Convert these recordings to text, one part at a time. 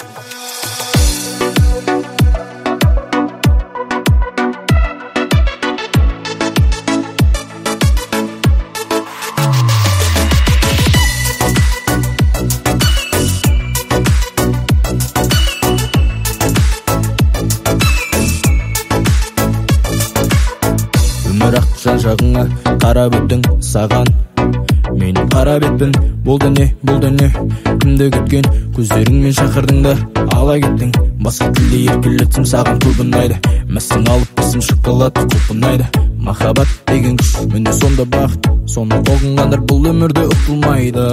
Өмір ақ жан-жағыңа қарап өттің саған менің қара бетпін. Болды не кімді күткен көздеріңмен шақырдың да ала кеттің. Басқа тілде еркелетсем саған көп ұнайды. Мәсің алып бесім шоколад көп ұнайды. Махаббат деген күш міне сонда бақыт, соны ұғынғандар бұл өмірде ұтылмайды.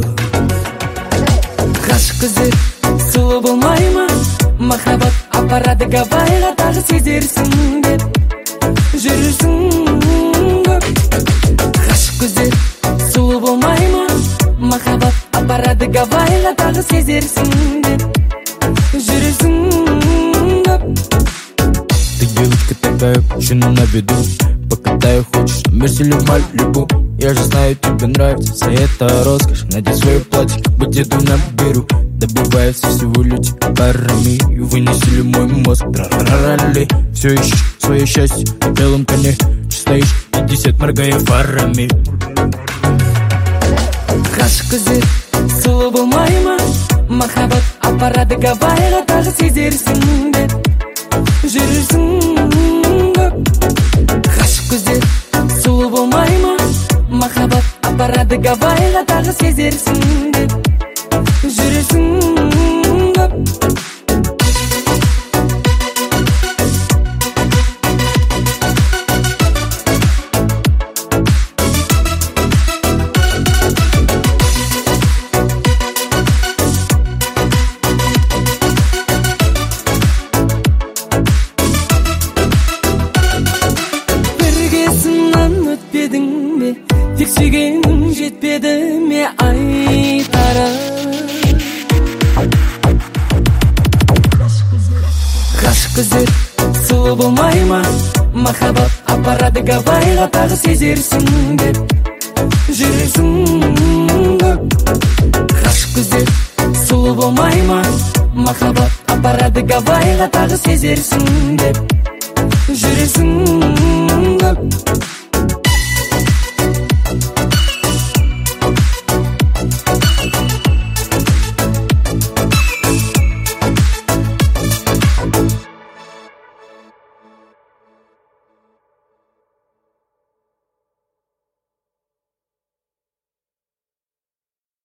Ғашық көздер сұлу болмай ма? Махаббат апарады Гавайға, тағы сезерсің деп жүрсің көп. Ғашық көздер сұлу болмай ма? Махаббат апарады Гавайға, тағы сезерсің деп жүрсің көп. Ты девочка такая, очень на виду. Покатаю хочешь, мерсили Малибу. Я же знаю, тебе нравится вся эта роскошь. Надень свое платье, как бы деду наберу. Добивается всего лишь парами. И вынесли мой мозг, трарарали. Все ищешь свое счастье на белом коне. Стоишь 50, моргая фарами. Ғашық көздер сұлу болмай ма? Махаббат апарады Гавайға, тағы сезерсің деп жүрсің көп. Ғашық көздер сұлу болмай ма? Махаббат апарады Гавайға, тағы сезерсің деп жүрсің көп. Өтпедің бе, тек сүйгенің жетпеді ме айтарым. Ғашық көздер сұлу болмай ма? Махаббат апарады Гавайға, тағы сезерсің деп жүрсің көп. Ғашық көздер сұлу болмай ма? Махаббат апарады Гавайға, тағы сезерсің деп жүрсің көп.